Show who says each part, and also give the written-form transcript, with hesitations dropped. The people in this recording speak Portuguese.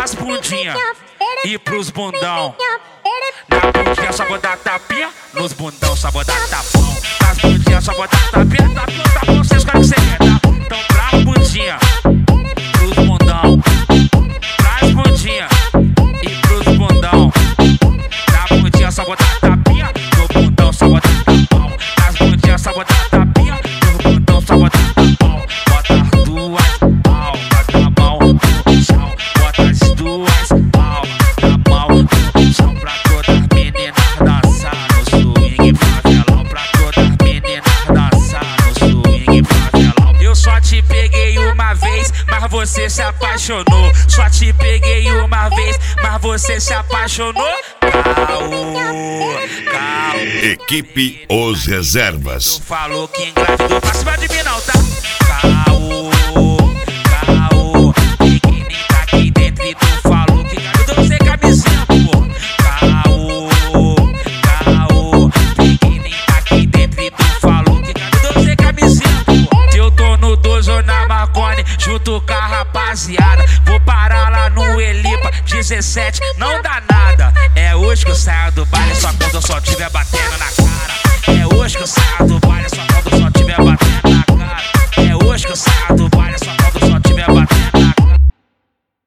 Speaker 1: pras bundinha e pros bundão. Na bundinha só vou dar tapinha, nos bundão só vou dar tapão. Nas bundinhas só vou dar tapinha, tapão, você escolhe o que você quer, tá? Então pras bundinha, pros bundão. Pras bundinha e pros bundão. Na bundinha só vou dar tapinha, no bundão só vou dar tapão. Nas bundinhas só vou dar tapinha, no bundão só vou dar tapão. Bota as duas palmas na mão no chão, bota as duas palmas na mão no chão pra todas as meninas dançar no swing favelão, pra todas as meninas dançar no swing favelão. Eu só te peguei uma vez, mas você se apaixonou. Só te peguei uma vez, mas você se apaixonou. Caô.
Speaker 2: Equipe Os Reservas.
Speaker 1: Tu falou que engravidou, pra cima de mim não, tá? Caô. Ninguém nem tá aqui dentro e tu falou que engravidou sem camisinha, pô. Caô. Ninguém nem tá aqui dentro e tu falou que engravidou sem camisinha, pô. Que eu tô no dojo na Marconi, junto com a rapaziada. Vou parar lá no Elipa 17, não dá nada. É hoje que eu saio do baile, só quando eu só tiver batendo na cara.